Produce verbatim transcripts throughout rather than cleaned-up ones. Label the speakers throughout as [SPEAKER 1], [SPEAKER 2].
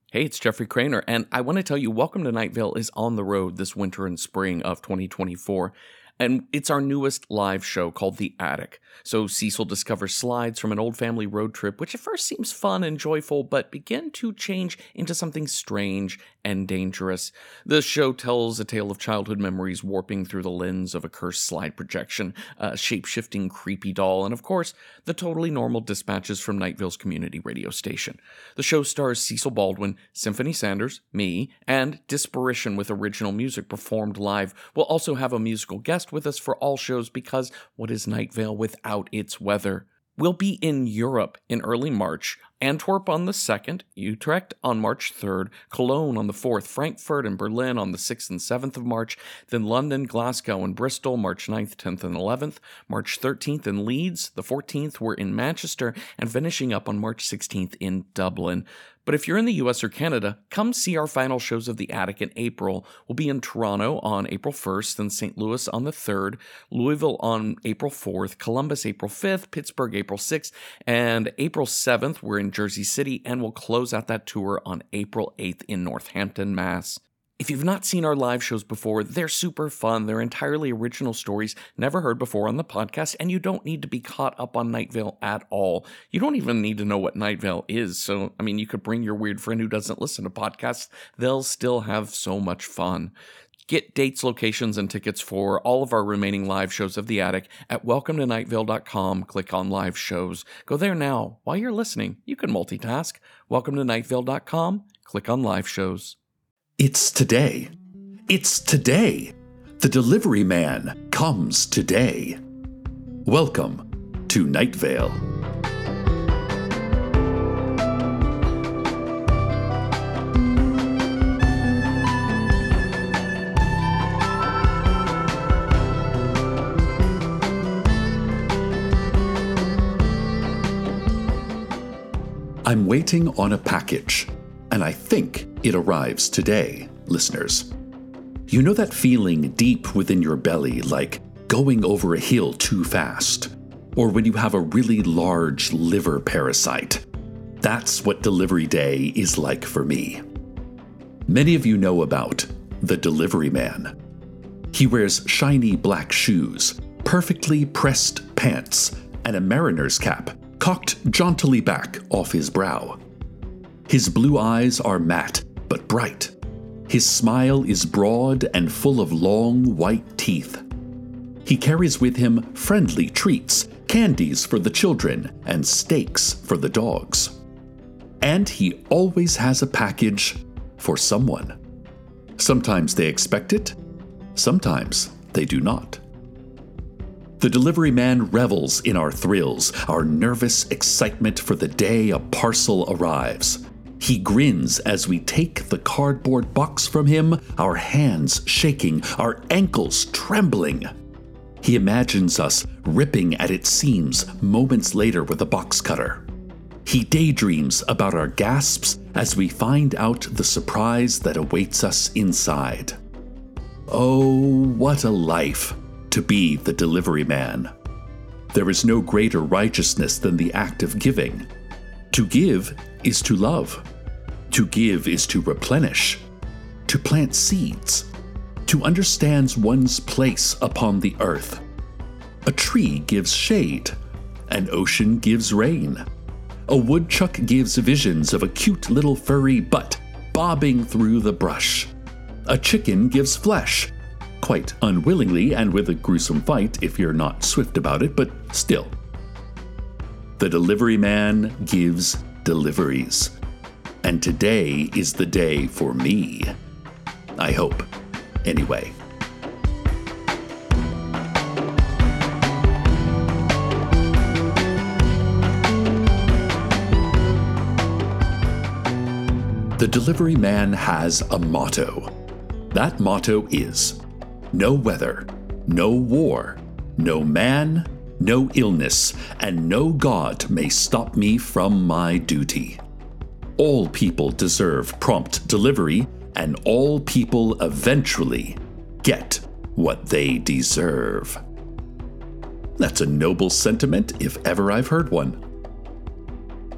[SPEAKER 1] Hey, it's Jeffrey Craner, and I want to tell you, Welcome to Night Vale is on the road this winter and spring of twenty twenty-four, and it's our newest live show called The Attic. So Cecil discovers slides from an old family road trip, which at first seems fun and joyful, but begin to change into something strange and dangerous. The show tells a tale of childhood memories warping through the lens of a cursed slide projection, a shape-shifting creepy doll, and of course, the totally normal dispatches from Night Vale's community radio station. The show stars Cecil Baldwin, Symphony Sanders, me, and Disparition with original music performed live. We'll also have a musical guest with us for all shows because what is Night Vale without its weather? We'll be in Europe in early March, Antwerp on the second, Utrecht on March third, Cologne on the fourth, Frankfurt and Berlin on the sixth and seventh of March, then London, Glasgow, and Bristol March ninth, tenth, and eleventh, March thirteenth in Leeds, the fourteenth we're in Manchester, and finishing up on March sixteenth in Dublin. But if you're in the U S or Canada, come see our final shows of The Attic in April. We'll be in Toronto on April first, then Saint Louis on the third, Louisville on April fourth, Columbus April fifth, Pittsburgh April sixth, and April seventh we're in Jersey City, and we'll close out that tour on April eighth in Northampton, Mass. If you've not seen our live shows before, they're super fun. They're entirely original stories never heard before on the podcast, and you don't need to be caught up on Night Vale at all. You don't even need to know what Night Vale is. So, I mean, you could bring your weird friend who doesn't listen to podcasts. They'll still have so much fun. Get dates, locations, and tickets for all of our remaining live shows of The Attic at welcome to night vale dot com. Click on live shows. Go there now. While you're listening, you can multitask. welcome to night vale dot com. Click on live shows.
[SPEAKER 2] It's today. It's today. The delivery man comes today. Welcome to Night Vale. I'm waiting on a package, and I think it arrives today, listeners. You know that feeling deep within your belly, like going over a hill too fast, or when you have a really large liver parasite? That's what delivery day is like for me. Many of you know about the delivery man. He wears shiny black shoes, perfectly pressed pants, and a mariner's cap cocked jauntily back off his brow. His blue eyes are matte but bright. His smile is broad and full of long white teeth. He carries with him friendly treats, candies for the children, and steaks for the dogs. And he always has a package for someone. Sometimes they expect it, sometimes they do not. The delivery man revels in our thrills, our nervous excitement for the day a parcel arrives. He grins as we take the cardboard box from him, our hands shaking, our ankles trembling. He imagines us ripping at its seams moments later with a box cutter. He daydreams about our gasps as we find out the surprise that awaits us inside. Oh, what a life to be the delivery man. There is no greater righteousness than the act of giving. To give is to love. To give is to replenish. To plant seeds. To understand one's place upon the earth. A tree gives shade. An ocean gives rain. A woodchuck gives visions of a cute little furry butt bobbing through the brush. A chicken gives flesh. Quite unwillingly and with a gruesome fight if you're not swift about it, but still. The delivery man gives deliveries. And today is the day for me. I hope. Anyway. The delivery man has a motto. That motto is, no weather, no war, no man, no illness, and no God may stop me from my duty. All people deserve prompt delivery, and all people eventually get what they deserve. That's a noble sentiment if ever I've heard one.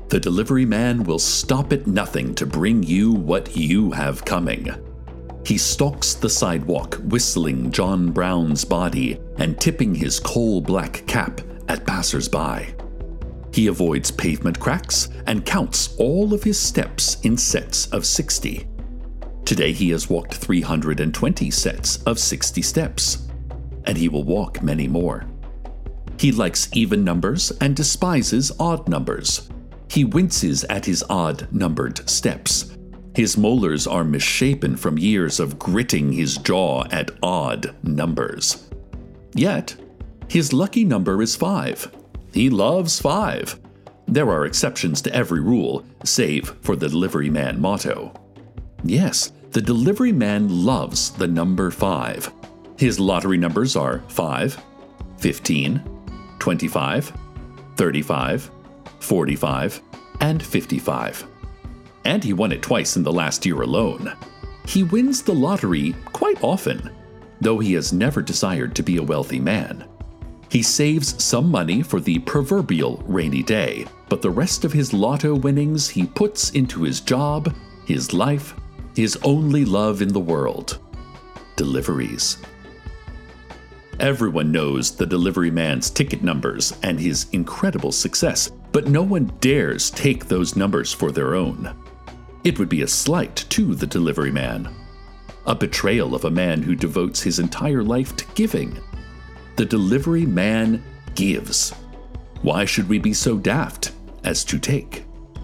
[SPEAKER 2] the delivery man will stop at nothing to bring you what you have coming. He stalks the sidewalk, whistling John Brown's body and tipping his coal-black cap at passers-by. He avoids pavement cracks and counts all of his steps in sets of sixty. Today he has walked three hundred twenty sets of sixty steps, and he will walk many more. He likes even numbers and despises odd numbers. He winces at his odd-numbered steps. His molars are misshapen from years of gritting his jaw at odd numbers. Yet, his lucky number is five. He loves five. There are exceptions to every rule, save for the delivery man motto. Yes, the delivery man loves the number five. His lottery numbers are five, fifteen, twenty-five, thirty-five, forty-five, and fifty-five. And he won it twice in the last year alone. He wins the lottery quite often, though he has never desired to be a wealthy man. He saves some money for the proverbial rainy day, but the rest of his lotto winnings he puts into his job, his life, his only love in the world: deliveries. Everyone knows the delivery man's ticket numbers and his incredible success, but no one dares take those numbers for their own. It would be a slight to the delivery man, a betrayal of a man who devotes his entire life to giving. The delivery man gives. Why should we be so daft as to take?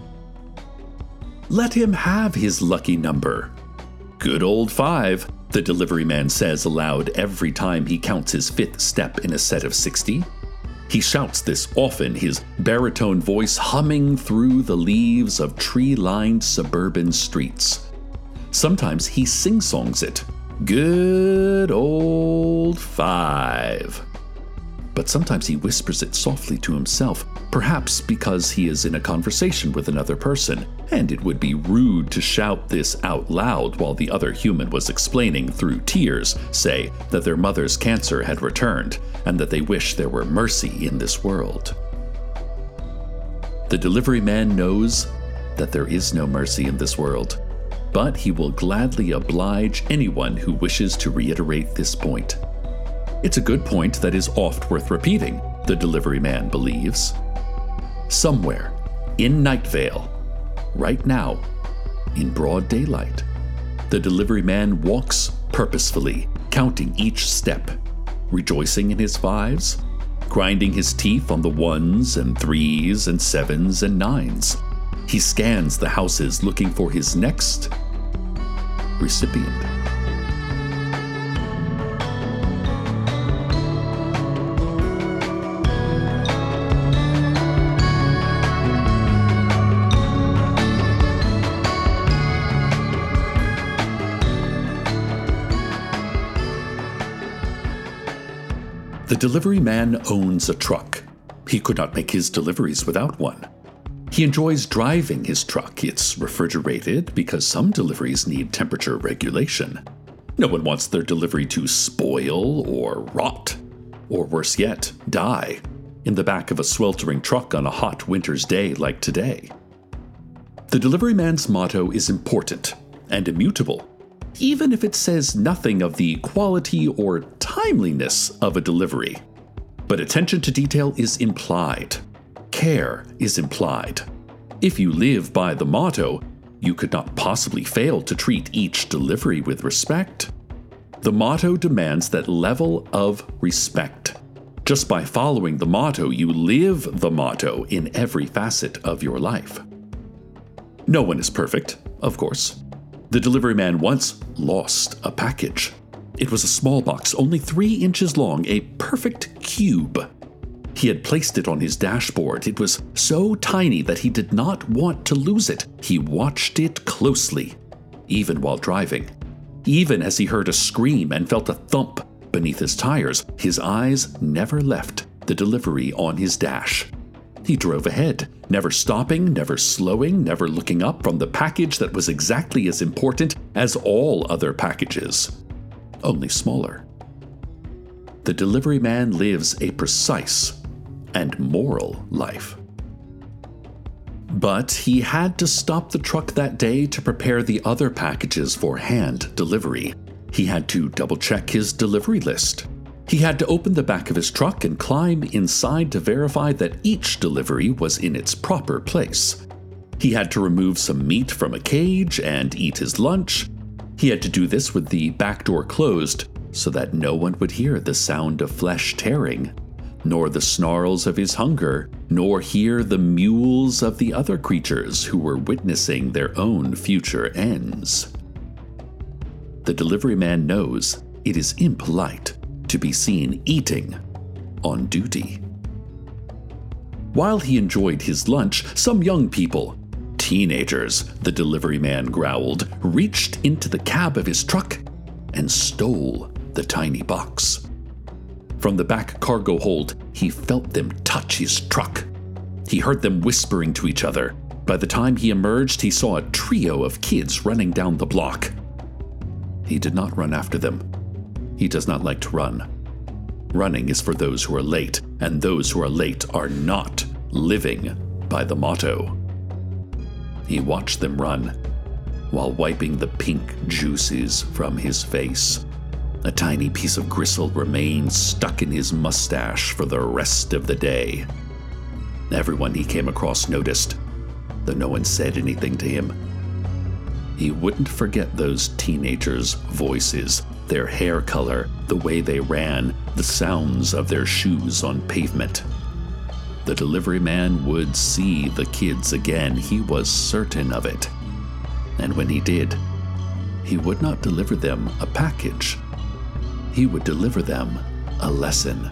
[SPEAKER 2] Let him have his lucky number. Good old five, the delivery man says aloud every time he counts his fifth step in a set of sixty. He shouts this often, his baritone voice humming through the leaves of tree-lined suburban streets. Sometimes he sing-songs it. Good old five. But sometimes he whispers it softly to himself, perhaps because he is in a conversation with another person, and it would be rude to shout this out loud while the other human was explaining through tears, say, that their mother's cancer had returned, and that they wish there were mercy in this world. The delivery man knows that there is no mercy in this world, but he will gladly oblige anyone who wishes to reiterate this point. It's a good point that is oft worth repeating, the delivery man believes. Somewhere, in Night Vale, right now, in broad daylight, the delivery man walks purposefully, counting each step, rejoicing in his fives, grinding his teeth on the ones and threes and sevens and nines. He scans the houses looking for his next recipient. The delivery man owns a truck. He could not make his deliveries without one. He enjoys driving his truck. It's refrigerated because some deliveries need temperature regulation. No one wants their delivery to spoil or rot, or worse yet, die, in the back of a sweltering truck on a hot winter's day like today. The delivery man's motto is important and immutable, even if it says nothing of the quality or timeliness of a delivery. But attention to detail is implied. Care is implied. If you live by the motto, you could not possibly fail to treat each delivery with respect. The motto demands that level of respect. Just by following the motto, you live the motto in every facet of your life. No one is perfect, of course. The delivery man once lost a package. It was a small box, only three inches long, a perfect cube. He had placed it on his dashboard. It was so tiny that he did not want to lose it. He watched it closely, even while driving. Even as he heard a scream and felt a thump beneath his tires, his eyes never left the delivery on his dash. He drove ahead, never stopping, never slowing, never looking up from the package that was exactly as important as all other packages, only smaller. The delivery man lives a precise and moral life. But he had to stop the truck that day to prepare the other packages for hand delivery. He had to double-check his delivery list. He had to open the back of his truck and climb inside to verify that each delivery was in its proper place. He had to remove some meat from a cage and eat his lunch. He had to do this with the back door closed so that no one would hear the sound of flesh tearing, nor the snarls of his hunger, nor hear the mewls of the other creatures who were witnessing their own future ends. The delivery man knows it is impolite to be seen eating on duty. While he enjoyed his lunch, some young people, teenagers, the delivery man growled, reached into the cab of his truck and stole the tiny box. From the back cargo hold, he felt them touch his truck. He heard them whispering to each other. By the time he emerged, he saw a trio of kids running down the block. He did not run after them. He does not like to run. Running is for those who are late, and those who are late are not living by the motto. He watched them run, while wiping the pink juices from his face. A tiny piece of gristle remained stuck in his mustache for the rest of the day. Everyone he came across noticed, though no one said anything to him. He wouldn't forget those teenagers' voices, their hair color, the way they ran, the sounds of their shoes on pavement. The delivery man would see the kids again, he was certain of it. And when he did, he would not deliver them a package. He would deliver them a lesson.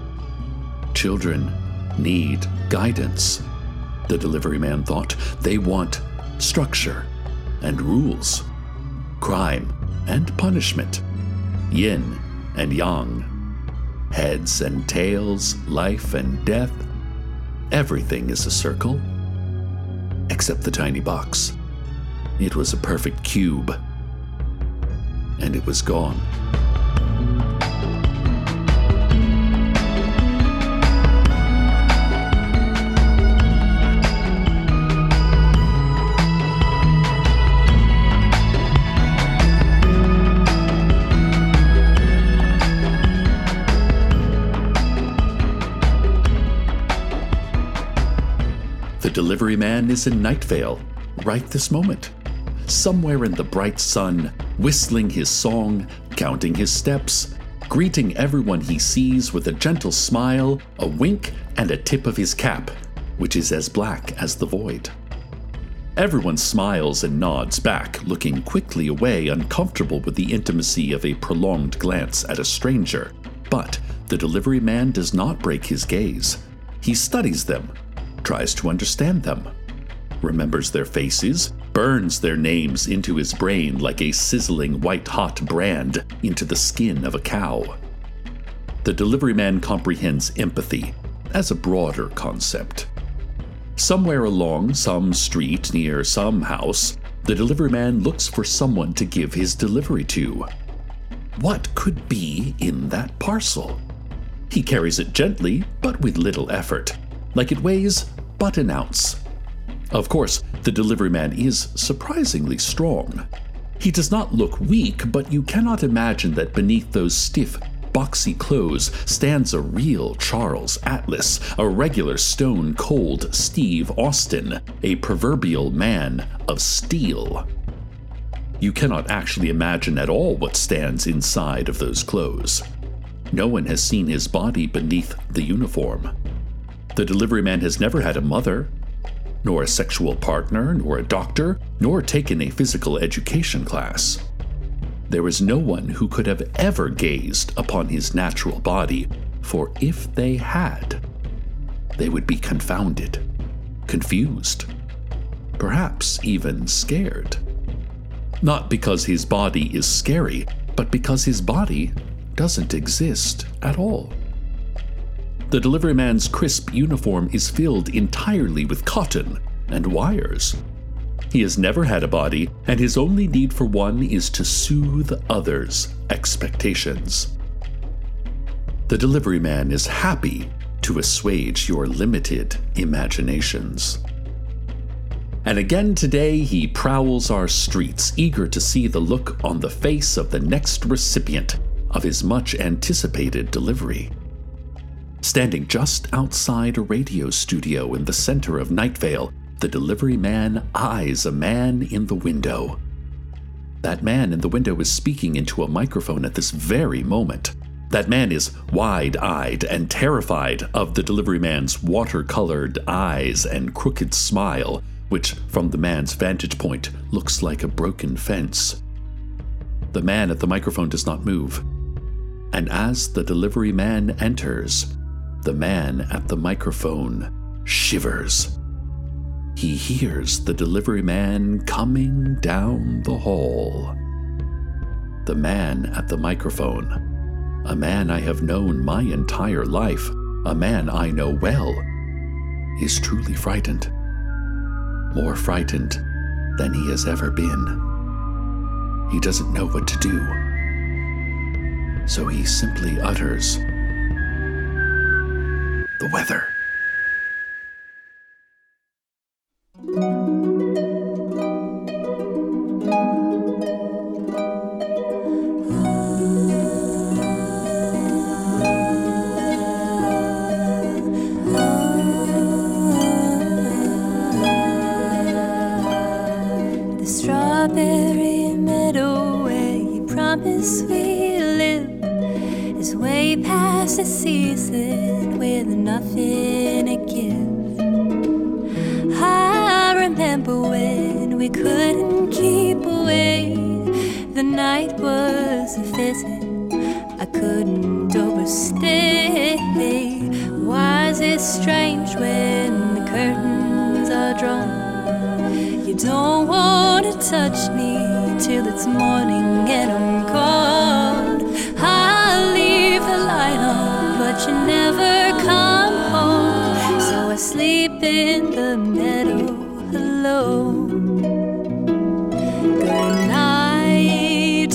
[SPEAKER 2] Children need guidance, the delivery man thought. They want structure and rules, crime and punishment, yin and yang, heads and tails, life and death. Everything is a circle, except the tiny box. It was a perfect cube, and it was gone. The delivery man is in Night Vale right this moment, somewhere in the bright sun, whistling his song, counting his steps, greeting everyone he sees with a gentle smile, a wink, and a tip of his cap, which is as black as the void. Everyone smiles and nods back, looking quickly away, uncomfortable with the intimacy of a prolonged glance at a stranger. But the delivery man does not break his gaze. He studies them, tries to understand them, remembers their faces, burns their names into his brain like a sizzling white-hot brand into the skin of a cow. The delivery man comprehends empathy as a broader concept. Somewhere along some street near some house, the delivery man looks for someone to give his delivery to. What could be in that parcel? He carries it gently, but with little effort, like it weighs but an ounce. Of course, the delivery man is surprisingly strong. He does not look weak, but you cannot imagine that beneath those stiff, boxy clothes stands a real Charles Atlas, a regular stone-cold Steve Austin, a proverbial man of steel. You cannot actually imagine at all what stands inside of those clothes. No one has seen his body beneath the uniform. The delivery man has never had a mother, nor a sexual partner, nor a doctor, nor taken a physical education class. There is no one who could have ever gazed upon his natural body, for if they had, they would be confounded, confused, perhaps even scared. Not because his body is scary, but because his body doesn't exist at all. The delivery man's crisp uniform is filled entirely with cotton and wires. He has never had a body, and his only need for one is to soothe others' expectations. The delivery man is happy to assuage your limited imaginations. And again today he prowls our streets, eager to see the look on the face of the next recipient of his much-anticipated delivery. Standing just outside a radio studio in the center of Night Vale, the delivery man eyes a man in the window. That man in the window is speaking into a microphone at this very moment. That man is wide-eyed and terrified of the delivery man's watercolored eyes and crooked smile, which, from the man's vantage point, looks like a broken fence. The man at the microphone does not move. And as the delivery man enters, the man at the microphone shivers. He hears the delivery man coming down the hall. The man at the microphone, a man I have known my entire life, a man I know well, is truly frightened. More frightened than he has ever been. He doesn't know what to do. So he simply utters, "The weather."
[SPEAKER 3] Strawberry meadow where you promised we live is way past the season with nothing to give. I remember when we couldn't keep away. The night was a visit I couldn't overstay. Why is it strange when the curtains are drawn? You don't want to touch me till it's morning and I'm gone. I'll leave the light on, but you never come home. So I sleep in the meadow alone. Good night,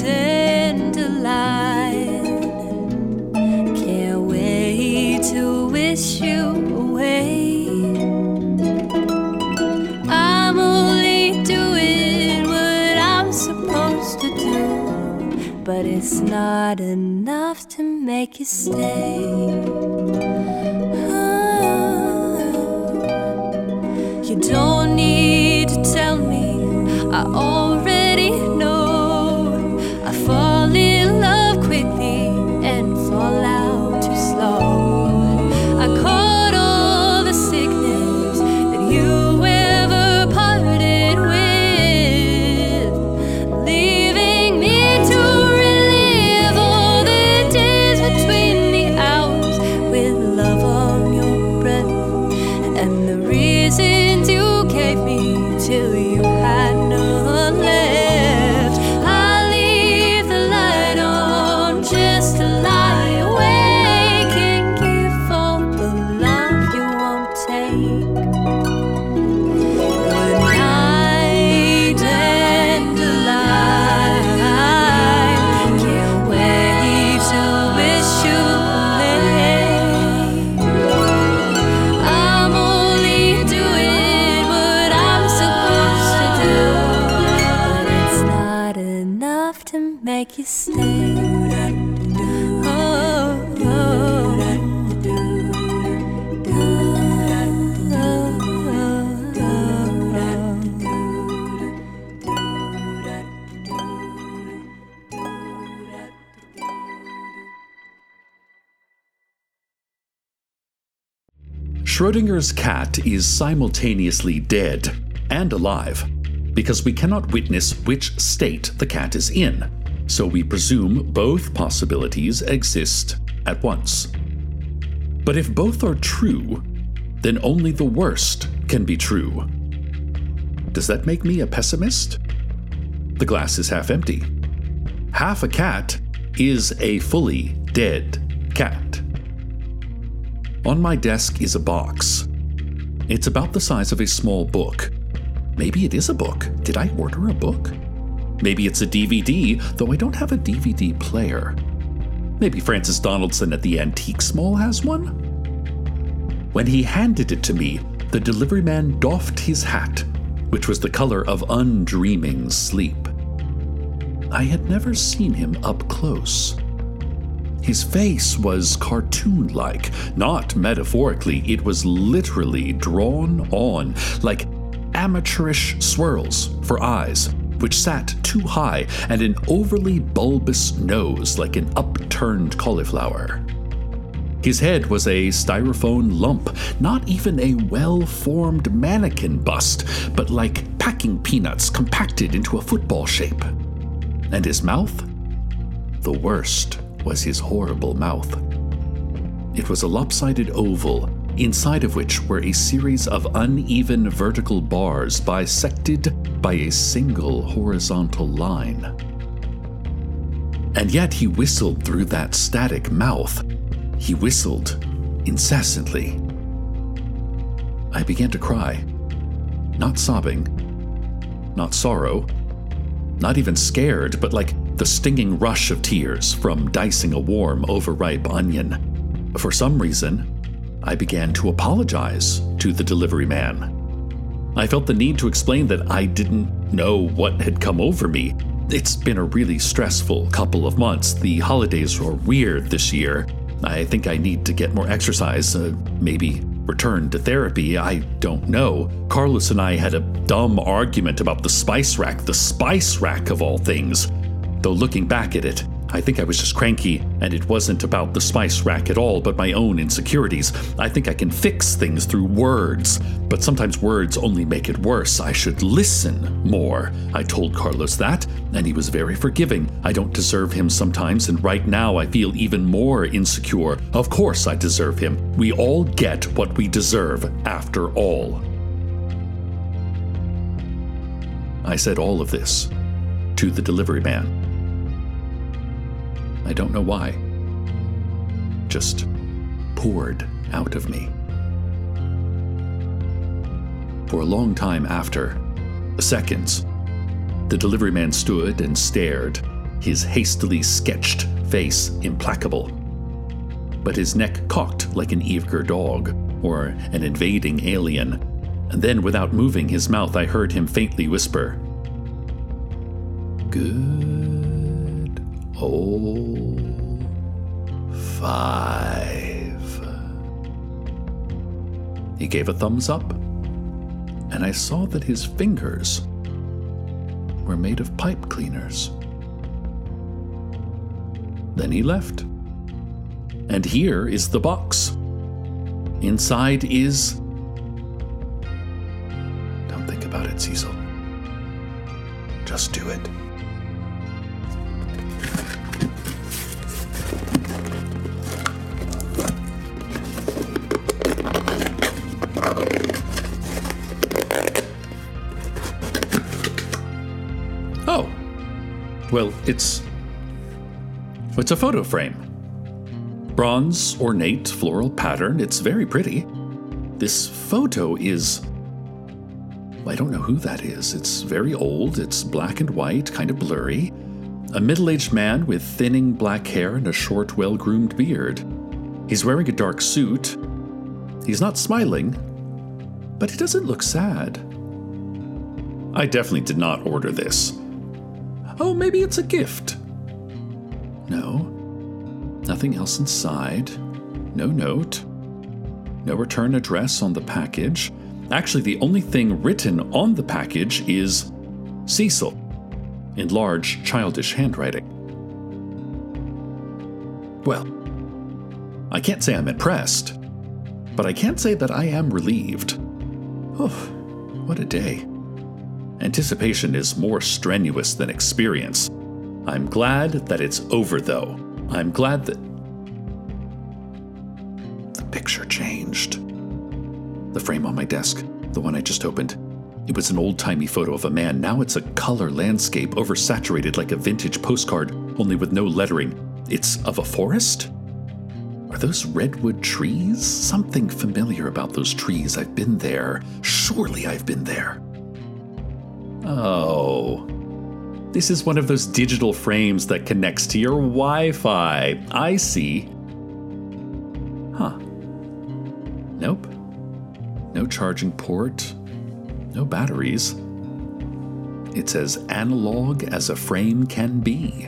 [SPEAKER 3] dandelion. Can't wait to wish you away. But it's not enough to make you stay. Oh, you don't need to tell me, I already know. I fall in love quickly and fall out too slow. I caught all the sickness that you ever parted with, leaving me to till you had none left. I leave the light on just to lie awake and give all the love you won't take. Good night, dandelion. Can't wait to wish you away. I'm only doing what I'm supposed to do, but it's not enough to make you stay. Oh, oh,
[SPEAKER 2] Schrodinger's cat is simultaneously dead and alive because we cannot witness which state the cat is in, so we presume both possibilities exist at once. But if both are true, then only the worst can be true. Does that make me a pessimist? The glass is half empty. Half a cat is a fully dead cat. On my desk is a box. It's about the size of a small book. Maybe it is a book. Did I order a book? Maybe it's a D V D, though I don't have a D V D player. Maybe Francis Donaldson at the Antiques Mall has one? When he handed it to me, the delivery man doffed his hat, which was the color of undreaming sleep. I had never seen him up close. His face was cartoon-like, not metaphorically, it was literally drawn on, like amateurish swirls for eyes, which sat too high, and an overly bulbous nose like an upturned cauliflower. His head was a styrofoam lump, not even a well-formed mannequin bust, but like packing peanuts compacted into a football shape. And his mouth? The worst was his horrible mouth. It was a lopsided oval, inside of which were a series of uneven vertical bars bisected by a single horizontal line. And yet he whistled through that static mouth. He whistled incessantly. I began to cry. Not sobbing, not sorrow, not even scared, but like the stinging rush of tears from dicing a warm, overripe onion. For some reason, I began to apologize to the delivery man. I felt the need to explain that I didn't know what had come over me. It's been a really stressful couple of months. The holidays were weird this year. I think I need to get more exercise, uh, maybe return to therapy, I don't know. Carlos and I had a dumb argument about the spice rack, the spice rack of all things. Though looking back at it, I think I was just cranky, and it wasn't about the spice rack at all, but my own insecurities. I think I can fix things through words, but sometimes words only make it worse. I should listen more. I told Carlos that, and he was very forgiving. I don't deserve him sometimes, and right now I feel even more insecure. Of course I deserve him. We all get what we deserve, after all. I said all of this to the delivery man. I don't know why. Just poured out of me. For a long time after, seconds, the delivery man stood and stared, his hastily sketched face implacable. But his neck cocked like an eager dog, or an invading alien. And then, without moving his mouth, I heard him faintly whisper, "Good old five." He gave a thumbs up, and I saw that his fingers were made of pipe cleaners. Then he left. And here is the box. Inside is... Don't think about it, Cecil. Just do it. Oh, well, it's, it's a photo frame. Bronze, ornate, floral pattern. It's very pretty. This photo is, I don't know who that is. It's very old. It's black and white, kind of blurry. A middle-aged man with thinning black hair and a short, well-groomed beard. He's wearing a dark suit. He's not smiling, but he doesn't look sad. I definitely did not order this. Oh, maybe it's a gift. No. Nothing else inside. No note. No return address on the package. Actually, the only thing written on the package is Cecil, in large, childish handwriting. Well, I can't say I'm impressed, but I can say that I am relieved. Oh, what a day. Anticipation is more strenuous than experience. I'm glad that it's over, though. I'm glad that... The picture changed. The frame on my desk, the one I just opened, it was an old-timey photo of a man. Now it's a color landscape oversaturated like a vintage postcard, only with no lettering. It's of a forest? Are those redwood trees? Something familiar about those trees. I've been there. Surely I've been there. Oh, this is one of those digital frames that connects to your Wi-Fi. I see. Huh. Nope. No charging port. No batteries. It's as analog as a frame can be.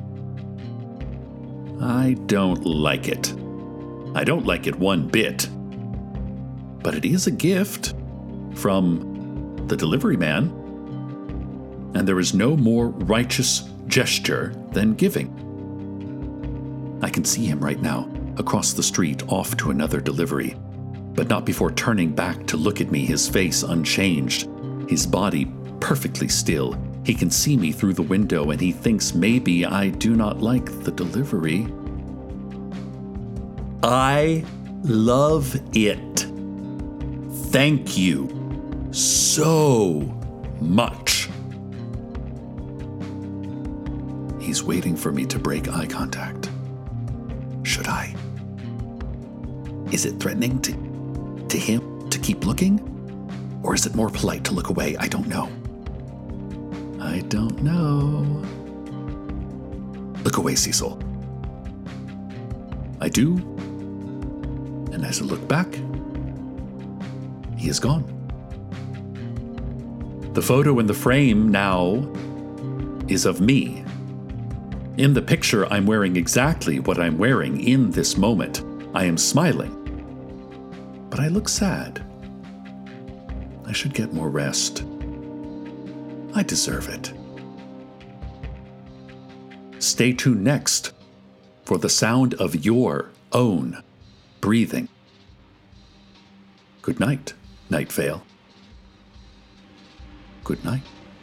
[SPEAKER 2] I don't like it. I don't like it one bit. But it is a gift from the delivery man, and there is no more righteous gesture than giving. I can see him right now, across the street, off to another delivery, but not before turning back to look at me, his face unchanged, his body perfectly still. He can see me through the window, and he thinks maybe I do not like the delivery. I love it. Thank you so much. He's waiting for me to break eye contact. Should I? Is it threatening to, to him to keep looking? Or is it more polite to look away? I don't know. I don't know. Look away, Cecil. I do. And as I look back, he is gone. The photo in the frame now is of me. In the picture, I'm wearing exactly what I'm wearing in this moment. I am smiling. But I look sad. I should get more rest. I deserve it. Stay tuned next for the sound of your own breathing. Good night, Night Vale. Good night.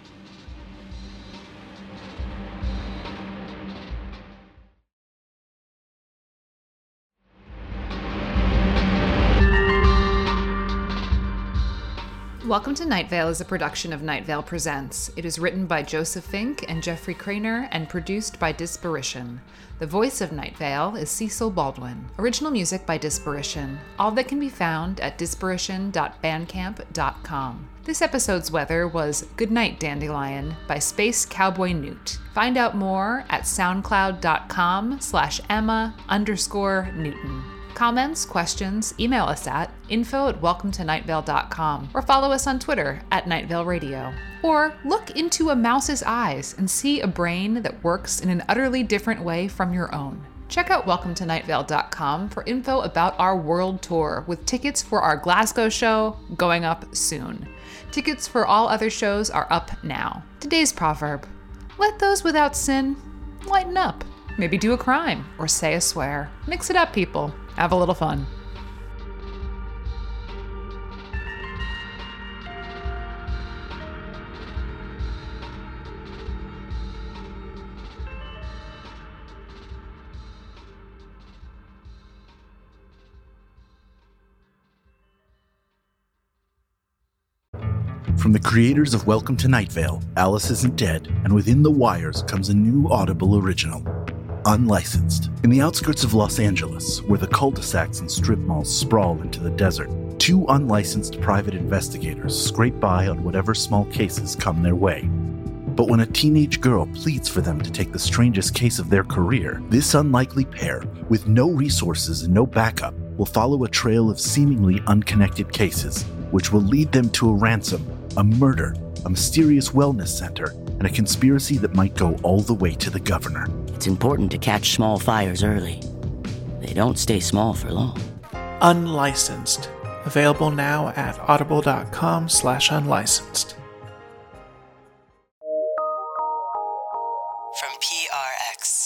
[SPEAKER 4] Welcome to Night Vale is a production of Night Vale Presents. It is written by Joseph Fink and Jeffrey Craner and produced by Disparition. The voice of Night Vale is Cecil Baldwin. Original music by Disparition. All that can be found at disparition dot bandcamp dot com. This episode's weather was Goodnight Dandelion by Space Cowboy Newt. Find out more at soundcloud.com slash Emma underscore Newton. Comments, questions, email us at info at welcome to night vale dot com or follow us on Twitter at Night Vale Radio. Or look into a mouse's eyes and see a brain that works in an utterly different way from your own. Check out welcome to night vale dot com for info about our world tour with tickets for our Glasgow show going up soon. Tickets for all other shows are up now. Today's proverb: let those without sin lighten up. Maybe do a crime or say a swear. Mix it up, people. Have a little fun.
[SPEAKER 5] From the creators of Welcome to Night Vale, Alice Isn't Dead, and Within the Wires comes a new Audible original, Unlicensed. In the outskirts of Los Angeles, where the cul-de-sacs and strip malls sprawl into the desert, two unlicensed private investigators scrape by on whatever small cases come their way. But when a teenage girl pleads for them to take the strangest case of their career, this unlikely pair, with no resources and no backup, will follow a trail of seemingly unconnected cases, which will lead them to a ransom, a murder, a mysterious wellness center, and a conspiracy that might go all the way to the governor.
[SPEAKER 6] It's important to catch small fires early. They don't stay small for long.
[SPEAKER 7] Unlicensed. Available now at audible.com slash unlicensed.
[SPEAKER 8] From P R X.